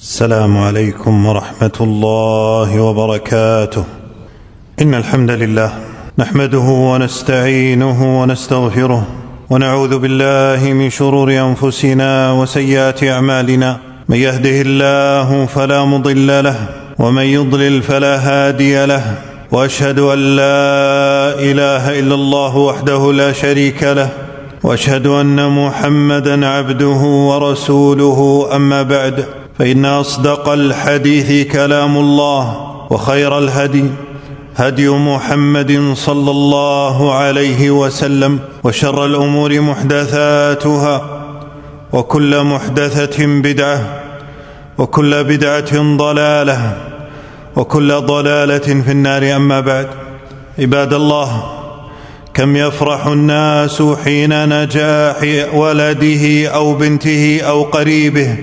السلام عليكم ورحمة الله وبركاته. إن الحمد لله نحمده ونستعينه ونستغفره ونعوذ بالله من شرور أنفسنا وسيئات أعمالنا. من يهده الله فلا مضل له ومن يضلل فلا هادي له، وأشهد أن لا إله إلا الله وحده لا شريك له، وأشهد أن محمدا عبده ورسوله. أما بعد، فإن أصدق الحديث كلام الله، وخير الهدي هدي محمد صلى الله عليه وسلم، وشر الأمور محدثاتها، وكل محدثة بدعة، وكل بدعة ضلالة، وكل ضلالة في النار. أما بعد، عباد الله، كم يفرح الناس حين نجاح ولده أو بنته أو قريبه،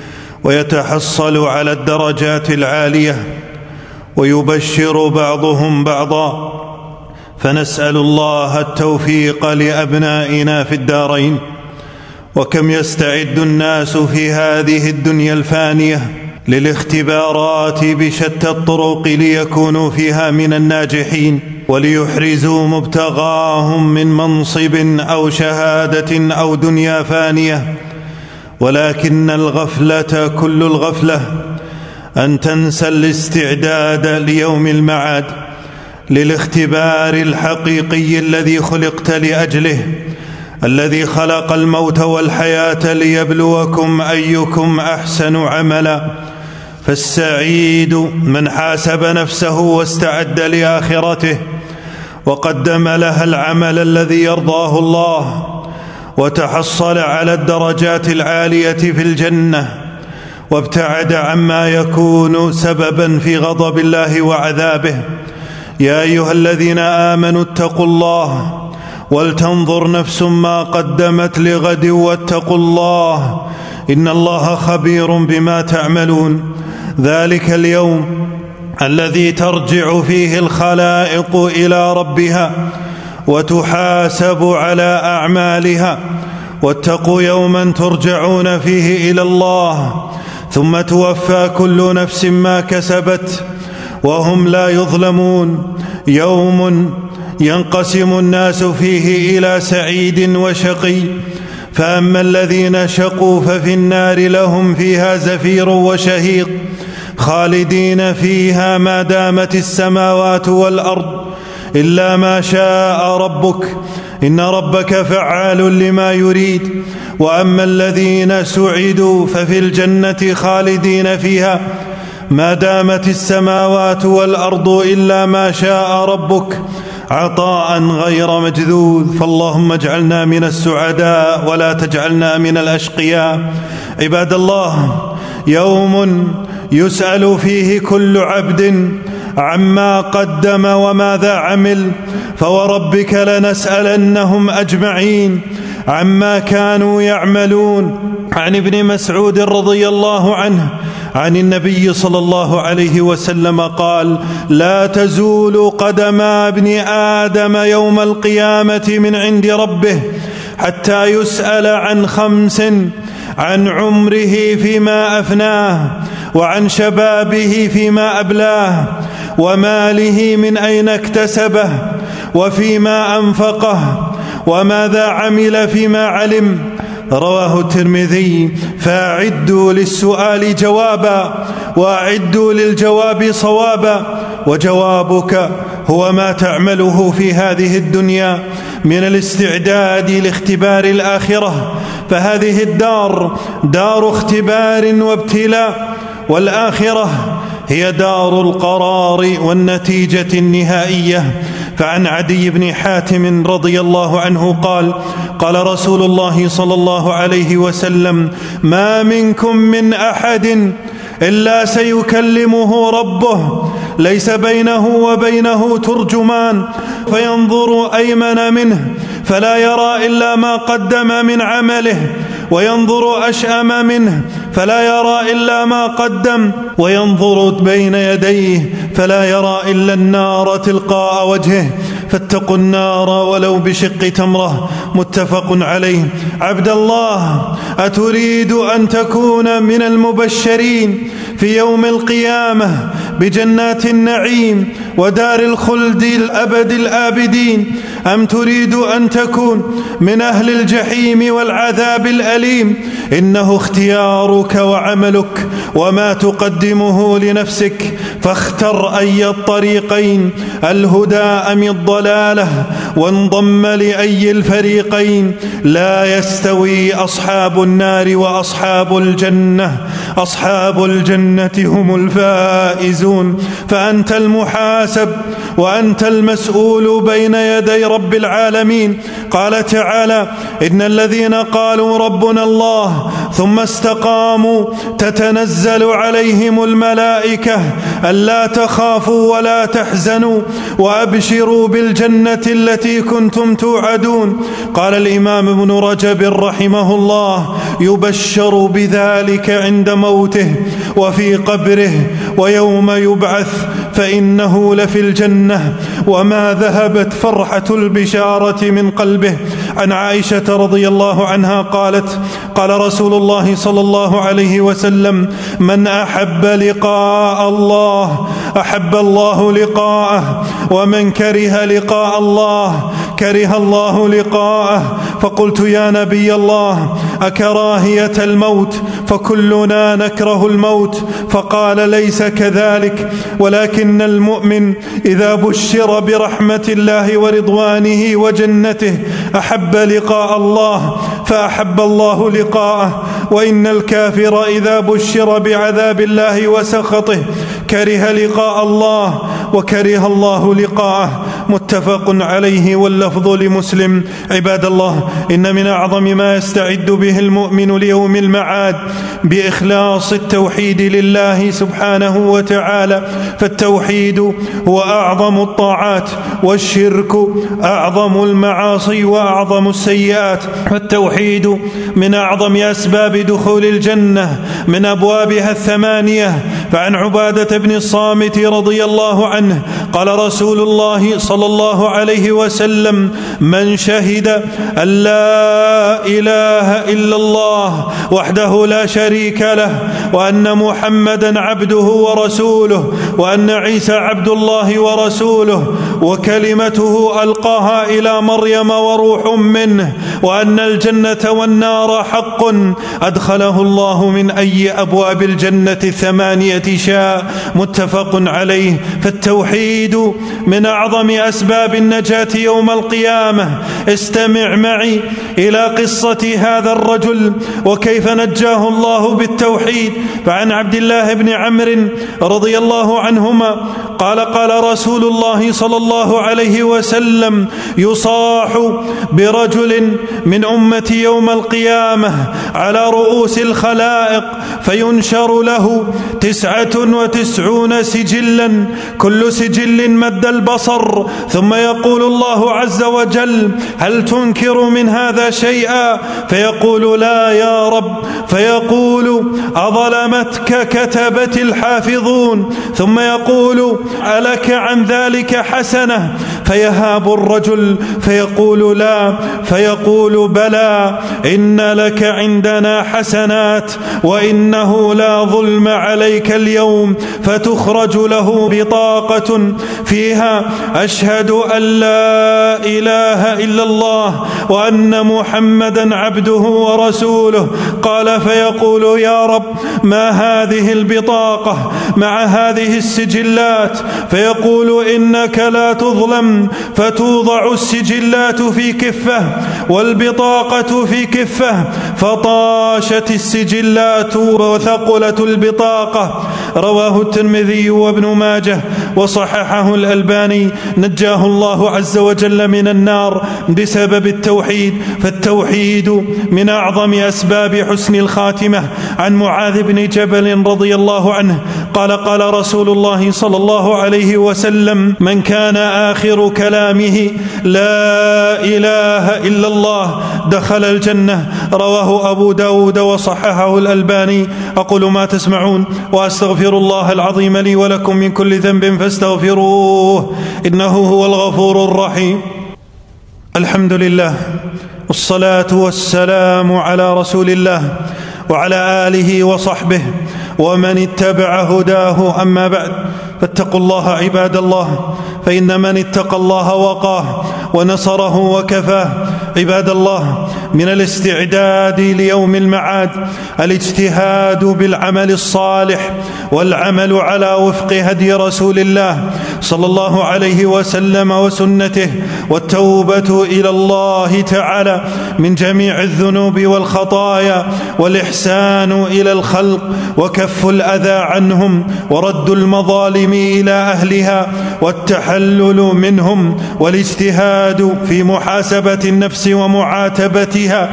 ويتحصل على الدرجات العالية، ويبشر بعضهم بعضا، فنسأل الله التوفيق لأبنائنا في الدارين. وكم يستعد الناس في هذه الدنيا الفانية للاختبارات بشتى الطرق ليكونوا فيها من الناجحين، وليحرزوا مبتغاهم من منصب أو شهادة أو دنيا فانية. ولكن الغفلة كل الغفلة أن تنسى الاستعداد ليوم المعاد، للاختبار الحقيقي الذي خلقت لأجله، الذي خلق الموت والحياة ليبلوكم أيكم أحسن عملا. فالسعيد من حاسب نفسه واستعد لآخرته، وقدم لها العمل الذي يرضاه الله، وتحصل على الدرجات العالية في الجنة، وابتعد عما يكون سببا في غضب الله وعذابه. يا أيها الذين آمنوا اتقوا الله ولتنظر نفس ما قدمت لغد، واتقوا الله إن الله خبير بما تعملون. ذلك اليوم الذي ترجع فيه الخلائق إلى ربها وتحاسب على أعمالها. واتقوا يوما ترجعون فيه إلى الله، ثم توفى كل نفس ما كسبت وهم لا يظلمون. يوم ينقسم الناس فيه إلى سعيد وشقي، فأما الذين شقوا ففي النار لهم فيها زفير وشهيق، خالدين فيها ما دامت السماوات والأرض إلا ما شاء ربك، إن ربك فعال لما يريد. وأما الذين سعدوا ففي الجنة خالدين فيها ما دامت السماوات والأرض إلا ما شاء ربك، عطاء غير مجذوذ. فاللهم اجعلنا من السعداء ولا تجعلنا من الأشقياء. عباد الله، يوم يسأل فيه كل عبد عما قدم وماذا عمل، فوربك لنسألنهم أجمعين عما كانوا يعملون. عن ابن مسعود رضي الله عنه عن النبي صلى الله عليه وسلم قال: لا تزول قدم ابن آدم يوم القيامة من عند ربه حتى يسأل عن 5: عن عمره فيما أفناه، وعن شبابه فيما أبلاه، وماله من أين اكتسبه، وفيما أنفقه، وماذا عمل فيما علم. رواه الترمذي. فأعدوا للسؤال جوابا، وأعدوا للجواب صوابا، وجوابك هو ما تعمله في هذه الدنيا من الاستعداد لاختبار الآخرة. فهذه الدار دار اختبار وابتلاء، والآخرة هي دار القرار والنتيجة النهائية. فعن عدي بن حاتم رضي الله عنه قال: قال رسول الله صلى الله عليه وسلم: ما منكم من أحد إلا سيكلمه ربه، ليس بينه وبينه ترجمان، فينظر أيمن منه فلا يرى إلا ما قدم من عمله، وينظر أشأم منه فلا يرى إلا ما قدم، وينظر بين يديه فلا يرى إلا النار تلقاء وجهه، فاتقوا النار ولو بشق تمرة. متفق عليه. عبد الله، أتريد أن تكون من المبشرين في يوم القيامة بجنات النعيم ودار الخلد الأبد الآبدين، أم تريد أن تكون من أهل الجحيم والعذاب الأليم؟ إنه اختيارك وعملك وما تقدمه لنفسك، فاختر أي الطريقين، الهدى أم الضلالة، وانضم لأي الفريقين. لا يستوي أصحاب النار وأصحاب الجنة، أصحاب الجنة هم الفائزون. فأنت المحاسب وأنت المسؤول بين يدي رب العالمين. قال تعالى: إن الذين قالوا ربنا الله ثم استقاموا تتنزل عليهم الملائكة ألا تخافوا ولا تحزنوا وأبشروا بالجنة التي كنتم توعدون. قال الإمام ابن رجب رحمه الله: يبشر بذلك عند موته وفي قبره ويوم يبعث، فإنه لفي الجنة وما ذهبت فرحة البشارة من قلبه. عن عائشة رضي الله عنها قالت: قال رسول الله صلى الله عليه وسلم: من أحب لقاء الله أحب الله لقاءه، ومن كره لقاء الله كره الله لقاءه. فقلت: يا نبي الله، أكراهية الموت؟ فكلنا نكره الموت. فقال: ليس كذلك، ولكن المؤمن إذا بشر برحمة الله ورضوانه وجنته أحب لقاء الله فأحب الله لقاءه، وإن الكافر إذا بشر بعذاب الله وسخطه كره لقاء الله وكره الله لقاءه. متفق عليه واللفظ لمسلم. عباد الله، إن من أعظم ما يستعد به المؤمن ليوم المعاد بإخلاص التوحيد لله سبحانه وتعالى، فالتوحيد هو أعظم الطاعات، والشرك أعظم المعاصي وأعظم السيئات. فالتوحيد من أعظم أسباب دخول الجنة من أبوابها الثمانية. فعن عبادة بن الصامت رضي الله عنه قال رسول الله صلى الله عليه وسلم: من شهد أن لا إله إلا الله وحده لا شريك له، وأن محمدا عبده ورسوله، وأن عيسى عبد الله ورسوله وكلمته ألقاها إلى مريم وروح منه، وأن الجنة والنار حق، أدخله الله من أي أبواب الجنة الثمانية شاء. متفق عليه. فالتوحيد من أعظم أسباب النجاة يوم القيامة. استمع معي إلى قصة هذا الرجل وكيف نجاه الله بالتوحيد. فعن عبد الله بن عمرو رضي الله عنهما قال: قال رسول الله صلى الله عليه وسلم: يصاح برجل من أمتي يوم القيامة على رؤوس الخلائق، فينشر له 99 سجلا، كل سجل مد البصر، ثم يقول الله عز وجل: هل تنكر من هذا شيئا؟ فيقول: لا يا رب. فيقول: أظلمتك كتبت الحافظون؟ ثم يقول: ألك عن ذلك حسنة؟ فيهاب الرجل فيقول: لا. فيقول: بلى، إن لك عندنا حسنات، وإنه لا ظلم عليك اليوم. فتخرج له بطاقة فيها: أشهد أن لا إله إلا الله وأن محمدا عبده ورسوله. قال: فيقول: يا رب، ما هذه البطاقة مع هذه السجلات؟ فيقول: إنك لا تظلم. فتوضع السجلات في كفة والبطاقة في كفة، فطاشت السجلات وثقلت البطاقة. رواه الترمذي وابن ماجه وصححه الألباني. نجاه الله عز وجل من النار بسبب التوحيد. فالتوحيد من أعظم أسباب حسن الخاتمة. عن معاذ بن جبل رضي الله عنه قال: قال رسول الله صلى الله عليه وسلم: من كان آخر كلامه لا إله إلا الله دخل الجنة. رواه أبو داود وصححه الألباني. أقول ما تسمعون، وأستغفر الله العظيم لي ولكم من كل ذنب فاستغفروه إنه هو الغفور الرحيم. الحمد لله، والصلاة والسلام على رسول الله وعلى آله وصحبه ومن اتبع هداه. أما بعد، فاتقوا الله عباد الله، فإن من اتقى الله وقاه ونصره وكفاه. عباد الله، من الاستعداد ليوم المعاد الاجتهاد بالعمل الصالح والعمل على وفق هدي رسول الله صلى الله عليه وسلم وسنته، والتوبة إلى الله تعالى من جميع الذنوب والخطايا، والإحسان إلى الخلق، وكف الأذى عنهم، ورد المظالم إلى أهلها، والتحلل منهم، والاجتهاد في محاسبة النفس ومعاتبتها،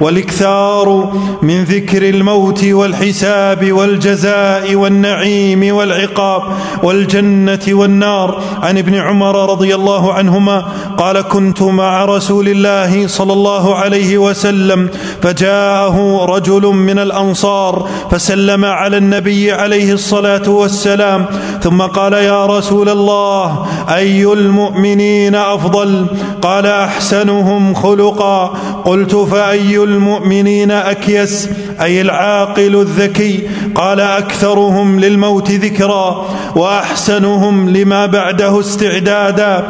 والإكثار من ذكر الموت والحساب والجزاء والنعيم والعقاب والجنة والنار. عن ابن عمر رضي الله عنهما قال: كنت مع رسول الله صلى الله عليه وسلم فجاءه رجل من الأنصار فسلم على النبي عليه الصلاة والسلام، ثم قال: يا رسول الله، أي المؤمنين أفضل؟ قال: أحسنهم خلقا. قلت: فأي المؤمنين أكيس؟ أي العاقل الذكي؟ قال: أكثرهم للموت ذكرا وأحسنهم لما بعده استعدادا،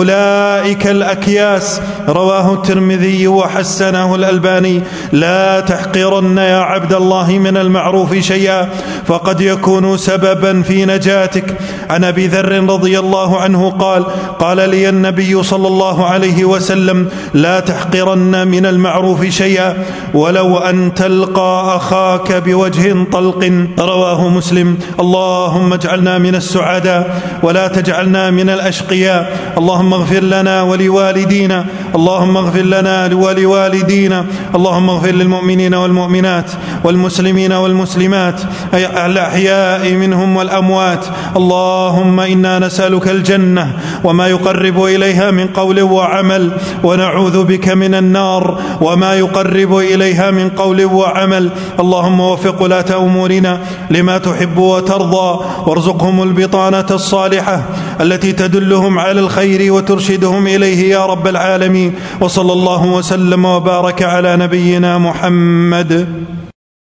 أولئك الأكياس. رواه الترمذي وحسنه الألباني. لا تحقرن يا عبد الله من المعروف شيئا، فقد يكون سببا في نجاتك. عن أبي ذر رضي الله عنه قال: قال لي النبي صلى الله عليه وسلم: لا تحقرن من المعروف شيئا ولو أن تلقى أخاك بوجه طلق. رواه مسلم. اللهم اجعلنا من السعداء ولا تجعلنا من الأشقياء. اللهم اغفر لنا ولوالدينا، اللهم اغفر لنا ولوالدينا، اللهم اغفر للمؤمنين والمؤمنات والمسلمين والمسلمات الأحياء منهم والأموات. اللهم إنا نسألك الجنة وما يقرب إليها من قول وعمل، ونعوذ بك من النار وما يقرب إليها من قول وعمل. اللهم وفق ولاة أمورنا لما تحب وترضى، وارزقهم البطانة الصالحة التي تدلهم على الخير وترشدهم إليه يا رب العالمين. وصلى الله وسلم وبارك على نبينا محمد.